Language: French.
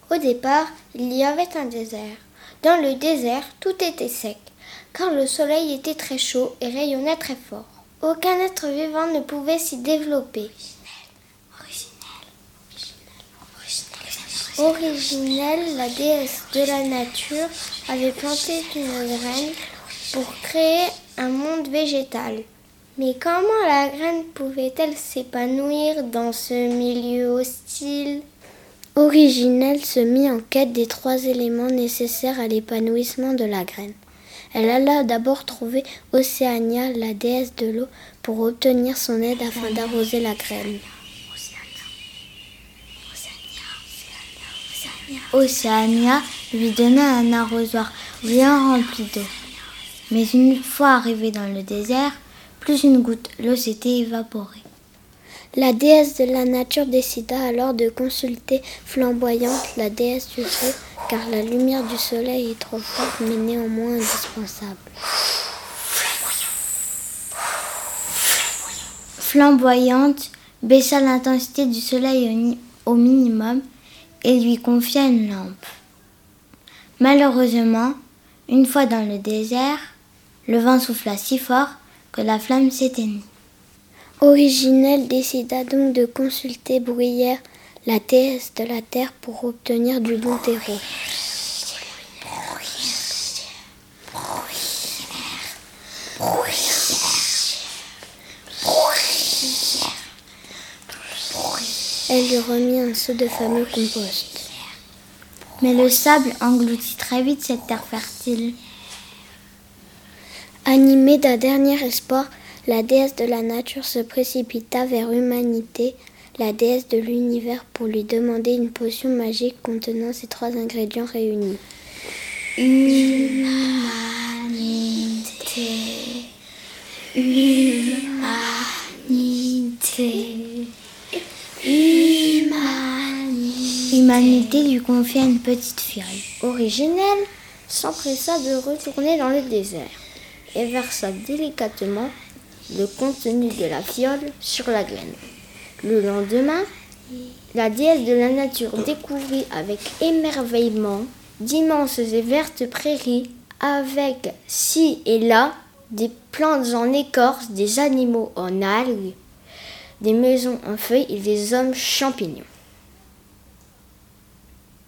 Au départ, il y avait un désert. Dans le désert, tout était sec, car le soleil était très chaud et rayonnait très fort. Aucun être vivant ne pouvait s'y développer. Originelle, la déesse de la nature, avait planté une graine pour créer un monde végétal. Mais comment la graine pouvait-elle s'épanouir dans ce milieu hostile ? Originelle se mit en quête des 3 éléments nécessaires à l'épanouissement de la graine. Elle alla d'abord trouver Océania, la déesse de l'eau, pour obtenir son aide afin d'arroser la graine. Océania lui donna un arrosoir bien rempli d'eau. Mais une fois arrivée dans le désert, plus une goutte, l'eau s'était évaporée. La déesse de la nature décida alors de consulter Flamboyante, la déesse du feu, car la lumière du soleil est trop forte mais néanmoins indispensable. Flamboyante baissa l'intensité du soleil au minimum et lui confia une lampe. Malheureusement, une fois dans le désert, le vent souffla si fort que la flamme s'éteignit. Originelle décida donc de consulter Bruyère, la déesse de la terre, pour obtenir du bon terreau. Elle lui remit un seau de fameux compost. Mais le sable engloutit très vite cette terre fertile. Animée d'un dernier espoir, la déesse de la nature se précipita vers Humanité, la déesse de l'univers, pour lui demander une potion magique contenant ces 3 ingrédients réunis. Humanité, humanité, humanité. Humanité lui confia une petite feuille. Originelle s'empressa de retourner dans le désert et versa délicatement le contenu de la fiole sur la graine. Le lendemain, la déesse de la nature découvrit avec émerveillement d'immenses et vertes prairies avec ci et là des plantes en écorce, des animaux en algues, des maisons en feuilles et des hommes champignons.